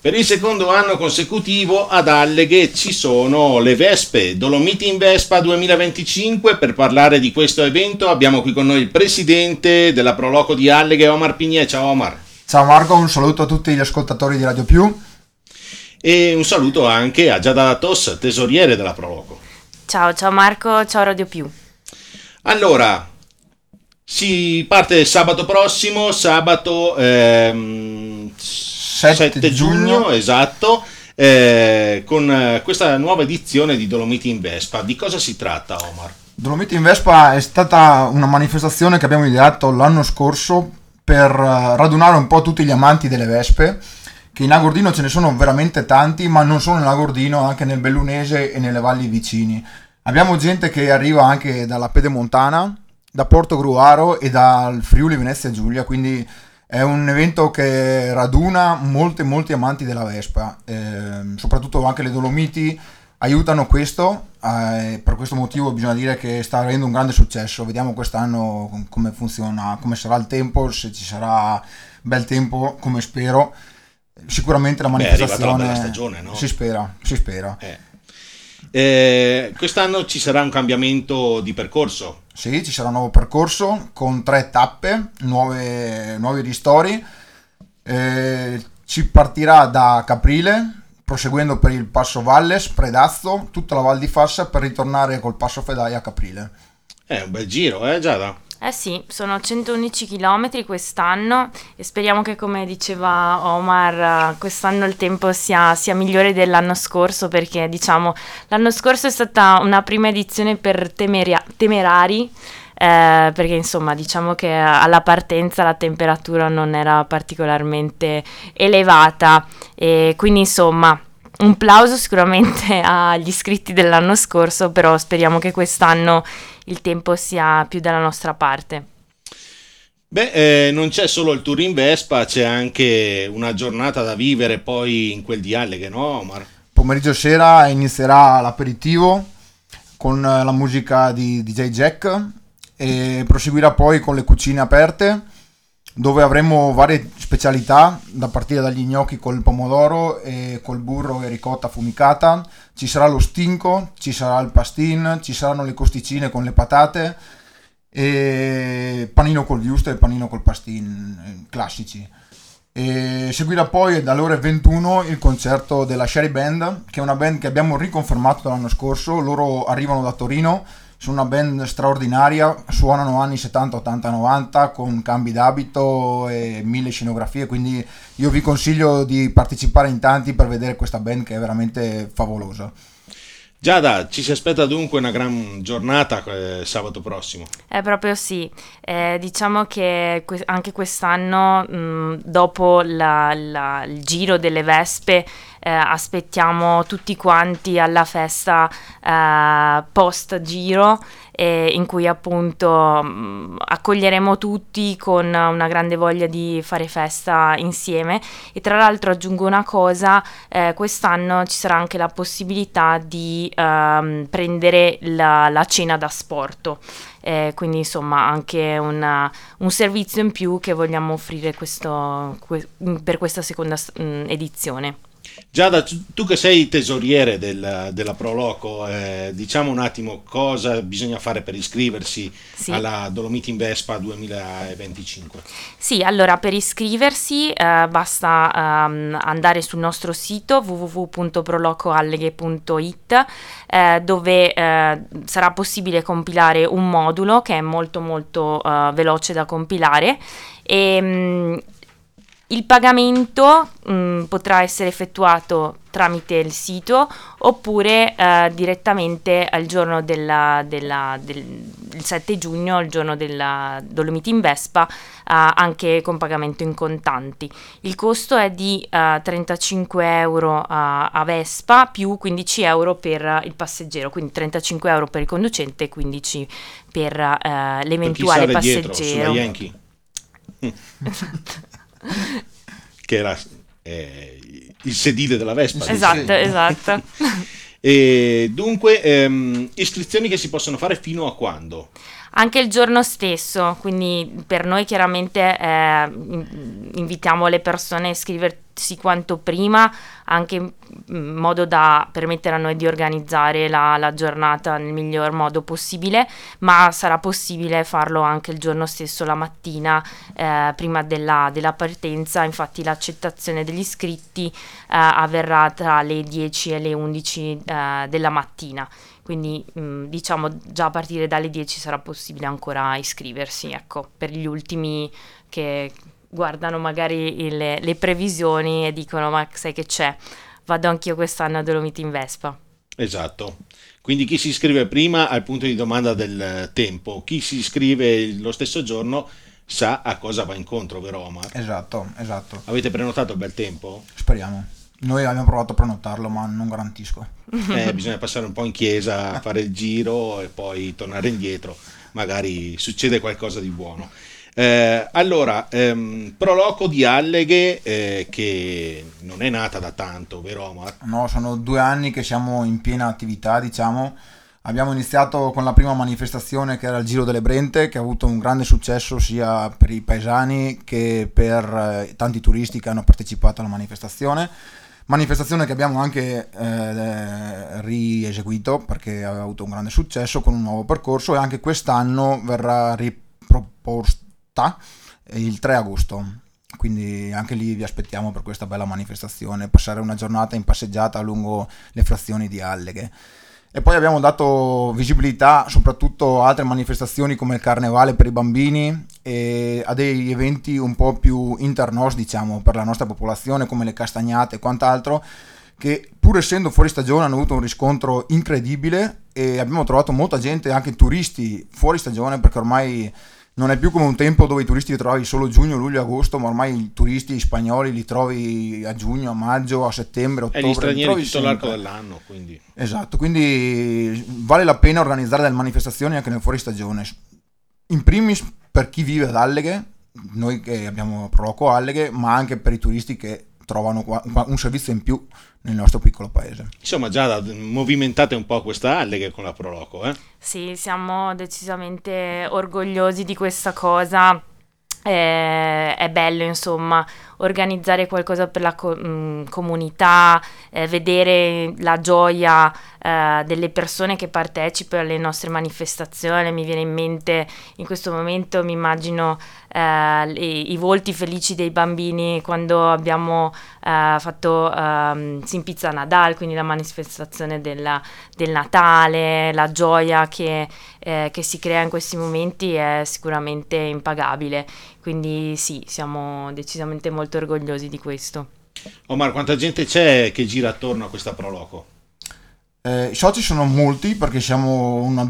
Per il secondo anno consecutivo ad Alleghe ci sono le Vespe, Dolomiti in Vespa 2025. Per parlare di questo evento abbiamo qui con noi il presidente della Proloco di Alleghe, Omar Pignè. Ciao Omar. Ciao Marco, un saluto a tutti gli ascoltatori di Radio Più. E un saluto anche a Giada Tos, tesoriere della Proloco. Ciao Marco, ciao Radio Più. Allora, si parte sabato prossimo, sabato 7 giugno, esatto, con questa nuova edizione di Dolomiti in Vespa. Di cosa si tratta, Omar? Dolomiti in Vespa è stata una manifestazione che abbiamo ideato l'anno scorso per radunare un po' tutti gli amanti delle Vespe, che in Agordino ce ne sono veramente tanti, ma non solo in Agordino, anche nel Bellunese e nelle valli vicini. Abbiamo gente che arriva anche dalla Pedemontana, da Portogruaro e dal Friuli Venezia Giulia, quindi è un evento che raduna molti amanti della Vespa, soprattutto anche le Dolomiti aiutano questo, per questo motivo bisogna dire che sta avendo un grande successo. Vediamo quest'anno come funziona, come sarà il tempo, se ci sarà bel tempo, come spero. Sicuramente la manifestazione... Arriva la bella stagione, no? Si spera. Quest'anno ci sarà un cambiamento di percorso. Sì, ci sarà un nuovo percorso con 3 tappe, nuovi ristori. Ci partirà da Caprile, proseguendo per il Passo Valles, Predazzo, tutta la Val di Fassa per ritornare col Passo Fedaia a Caprile. È un bel giro, Giada? Sì, sono 111 km quest'anno e speriamo che, come diceva Omar, quest'anno il tempo sia migliore dell'anno scorso, perché diciamo l'anno scorso è stata una prima edizione per temerari, perché insomma diciamo che alla partenza la temperatura non era particolarmente elevata e quindi insomma un plauso sicuramente agli iscritti dell'anno scorso, però speriamo che quest'anno il tempo sia più dalla nostra parte. Non c'è solo il tour in Vespa, c'è anche una giornata da vivere poi in quel di Alleghe, no Omar? Pomeriggio sera inizierà l'aperitivo con la musica di DJ Jack e proseguirà poi con le cucine aperte, dove avremo varie specialità, da partire dagli gnocchi col pomodoro e col burro e ricotta affumicata. Ci sarà lo stinco, ci sarà il pastin, ci saranno le costicine con le patate e panino col wurstel e panino col pastin classici. E seguirà poi dalle ore 21 il concerto della Sherry Band, che è una band che abbiamo riconfermato l'anno scorso. Loro arrivano da Torino, sono una band straordinaria, suonano anni 70, 80, 90 con cambi d'abito e 1000 scenografie, quindi io vi consiglio di partecipare in tanti per vedere questa band che è veramente favolosa. Giada, ci si aspetta dunque una gran giornata sabato prossimo. Proprio sì, diciamo che anche quest'anno dopo il giro delle Vespe aspettiamo tutti quanti alla festa post giro, in cui appunto accoglieremo tutti con una grande voglia di fare festa insieme. E tra l'altro aggiungo una cosa, quest'anno ci sarà anche la possibilità di prendere la cena da sporto, quindi insomma anche un servizio in più che vogliamo offrire per questa seconda edizione. Giada, tu che sei tesoriere della Proloco, diciamo un attimo cosa bisogna fare per iscriversi alla Dolomiti in Vespa 2025. Sì, allora per iscriversi basta andare sul nostro sito www.prolocoalleghe.it, dove sarà possibile compilare un modulo che è molto veloce da compilare e il pagamento potrà essere effettuato tramite il sito oppure direttamente al giorno del 7 giugno, il giorno della Dolomiti in Vespa, anche con pagamento in contanti. Il costo è di 35 euro a Vespa più 15 euro per il passeggero, quindi 35 euro per il conducente e 15 per l'eventuale passeggero. Dietro, sulla Yankee. Che era il sedile della Vespa. Esatto. E dunque iscrizioni che si possono fare fino a quando? Anche il giorno stesso, quindi per noi chiaramente invitiamo le persone a quanto prima, anche in modo da permettere a noi di organizzare la giornata nel miglior modo possibile, ma sarà possibile farlo anche il giorno stesso, la mattina, prima della partenza. Infatti l'accettazione degli iscritti avverrà tra le 10 e le 11 della mattina, quindi diciamo già a partire dalle 10 sarà possibile ancora iscriversi, ecco, per gli ultimi che guardano magari le previsioni e dicono: ma sai che c'è, vado anch'io quest'anno a Dolomiti in Vespa. Esatto. Quindi chi si iscrive prima ha il punto di domanda del tempo, chi si iscrive lo stesso giorno sa a cosa va incontro, vero Omar? Esatto. Avete prenotato il bel tempo? Speriamo. Noi abbiamo provato a prenotarlo, ma non garantisco. Bisogna passare un po' in chiesa, fare il giro e poi tornare indietro, magari succede qualcosa di buono. Allora, Proloco di Alleghe, che non è nata da tanto, vero Omar? No, sono 2 anni che siamo in piena attività, diciamo. Abbiamo iniziato con la prima manifestazione, che era il Giro delle Brente, che ha avuto un grande successo sia per i paesani che per tanti turisti che hanno partecipato alla manifestazione che abbiamo anche rieseguito perché aveva avuto un grande successo con un nuovo percorso, e anche quest'anno verrà riproposta il 3 agosto. Quindi anche lì vi aspettiamo per questa bella manifestazione, passare una giornata in passeggiata lungo le frazioni di Alleghe. E poi abbiamo dato visibilità soprattutto a altre manifestazioni come il Carnevale per i bambini e a dei eventi un po' più internos, diciamo, per la nostra popolazione, come le castagnate e quant'altro, che pur essendo fuori stagione hanno avuto un riscontro incredibile, e abbiamo trovato molta gente, anche turisti fuori stagione, perché ormai non è più come un tempo dove i turisti li trovavi solo giugno, luglio, agosto, ma ormai i turisti spagnoli li trovi a giugno, a maggio, a settembre, ottobre. E gli stranieri tutto sempre l'arco dell'anno, quindi. Esatto, quindi vale la pena organizzare delle manifestazioni anche nel fuori stagione. In primis per chi vive ad Alleghe, noi che abbiamo Proloco Alleghe, ma anche per i turisti che trovano un servizio in più nel nostro piccolo paese. Insomma, già movimentate un po' questa Alleghe con la Proloco, eh? Sì, siamo decisamente orgogliosi di questa cosa. È bello, insomma, organizzare qualcosa per la comunità, vedere la gioia delle persone che partecipano alle nostre manifestazioni. Mi viene in mente in questo momento, mi immagino i volti felici dei bambini quando abbiamo fatto Sin Pizza Nadal, quindi la manifestazione del Natale. La gioia che si crea in questi momenti è sicuramente impagabile, quindi sì, siamo decisamente molto orgogliosi di questo. Omar, quanta gente c'è che gira attorno a questa Proloco? I soci sono molti, perché siamo una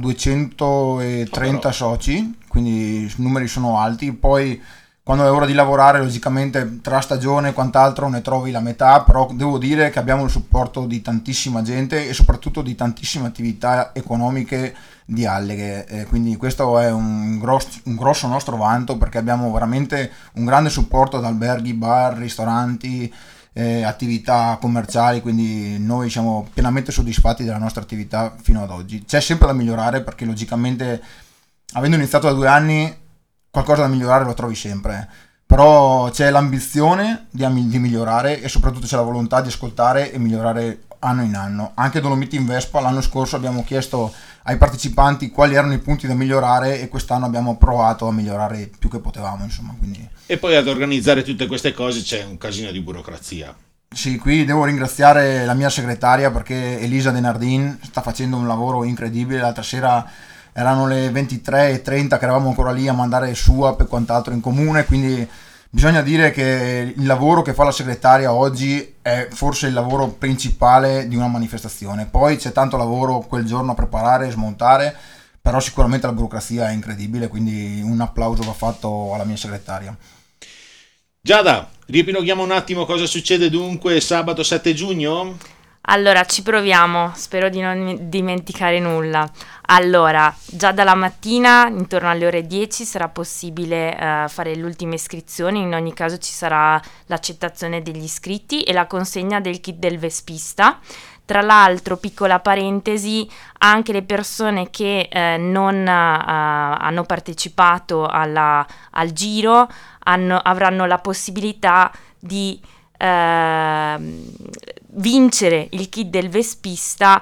230 soci, quindi i numeri sono alti. Poi quando è ora di lavorare, logicamente tra stagione e quant'altro ne trovi la metà, però devo dire che abbiamo il supporto di tantissima gente e soprattutto di tantissime attività economiche di Alleghe, quindi questo è un grosso nostro vanto, perché abbiamo veramente un grande supporto da alberghi, bar, ristoranti, attività commerciali, quindi noi siamo pienamente soddisfatti della nostra attività fino ad oggi. C'è sempre da migliorare, perché logicamente, avendo iniziato da 2 anni, qualcosa da migliorare lo trovi sempre, però c'è l'ambizione di migliorare e soprattutto c'è la volontà di ascoltare e migliorare anno in anno. Anche Dolomiti in Vespa l'anno scorso abbiamo chiesto ai partecipanti quali erano i punti da migliorare, e quest'anno abbiamo provato a migliorare più che potevamo, insomma, quindi. E poi ad organizzare tutte queste cose c'è un casino di burocrazia. Sì, qui devo ringraziare la mia segretaria, perché Elisa De Nardin sta facendo un lavoro incredibile. L'altra sera erano le 23:30 che eravamo ancora lì a mandare SUAP e quant'altro in comune, quindi bisogna dire che il lavoro che fa la segretaria oggi è forse il lavoro principale di una manifestazione. Poi c'è tanto lavoro quel giorno a preparare e smontare, però sicuramente la burocrazia è incredibile, quindi un applauso va fatto alla mia segretaria. Giada, riepiloghiamo un attimo cosa succede dunque sabato 7 giugno? Allora, ci proviamo, spero di non dimenticare nulla. Allora, già dalla mattina, intorno alle ore 10, sarà possibile fare le ultime iscrizioni. In ogni caso ci sarà l'accettazione degli iscritti e la consegna del kit del vespista. Tra l'altro, piccola parentesi, anche le persone che non hanno partecipato al giro avranno la possibilità di vincere il kit del Vespista,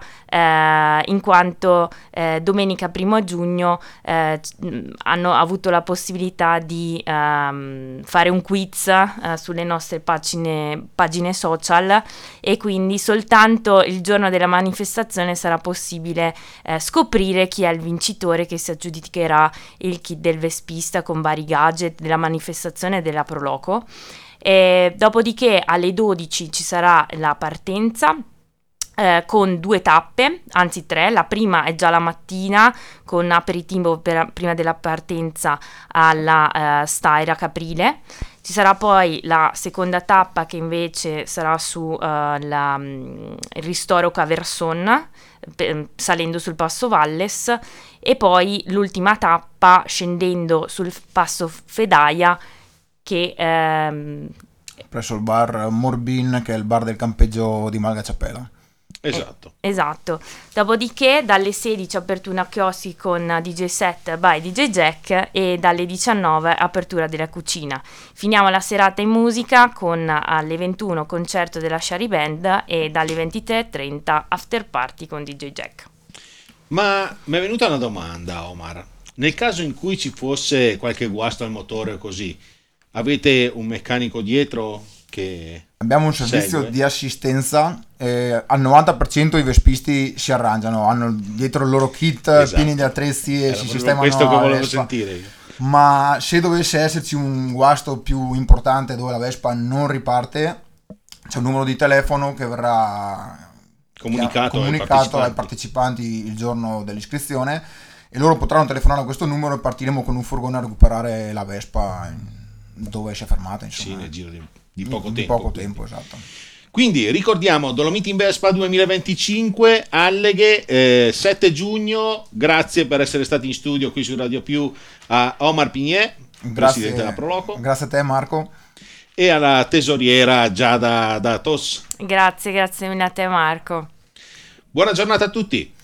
in quanto domenica 1 giugno hanno avuto la possibilità di fare un quiz sulle nostre pagine social, e quindi soltanto il giorno della manifestazione sarà possibile scoprire chi è il vincitore che si aggiudicherà il kit del Vespista con vari gadget della manifestazione della Proloco. E dopodiché alle 12 ci sarà la partenza con 2 tappe, anzi 3. La prima è già la mattina con aperitivo prima della partenza alla Staira Caprile. Ci sarà poi la seconda tappa che invece sarà su il ristoro Caverson, salendo sul passo Valles, e poi l'ultima tappa scendendo sul passo Fedaia, che presso il bar Morbin, che è il bar del campeggio di Malgacciapela. Esatto. Esatto. Dopodiché dalle 16 apertura chioschi con DJ set by DJ Jack, e dalle 19 apertura della cucina. Finiamo la serata in musica con alle 21 concerto della Shari Band, e dalle 23:30 after party con DJ Jack. Ma mi è venuta una domanda, Omar. Nel caso in cui ci fosse qualche guasto al motore o così, avete un meccanico dietro che abbiamo un servizio segue? di assistenza, al 90% i vespisti si arrangiano, hanno dietro il loro kit, Esatto. pieni di attrezzi, e Era si proprio sistemano questo che la volevo Vespa. sentire io. Ma se dovesse esserci un guasto più importante dove la Vespa non riparte, c'è un numero di telefono che verrà Comunicato ai ai partecipanti il giorno dell'iscrizione, e loro potranno telefonare a questo numero, e partiremo con un furgone a recuperare la Vespa dove si è fermata, Sì, insomma. nel giro di poco Di tempo. poco quindi. tempo, esatto. Quindi ricordiamo Dolomiti in Vespa 2025 Alleghe, 7 giugno. Grazie per essere stati in studio qui su Radio Più a Omar Pigné, presidente della Proloco, Grazie a te, Marco. e alla tesoriera Giada Datos. Grazie mille a te, Marco. Buona giornata a tutti.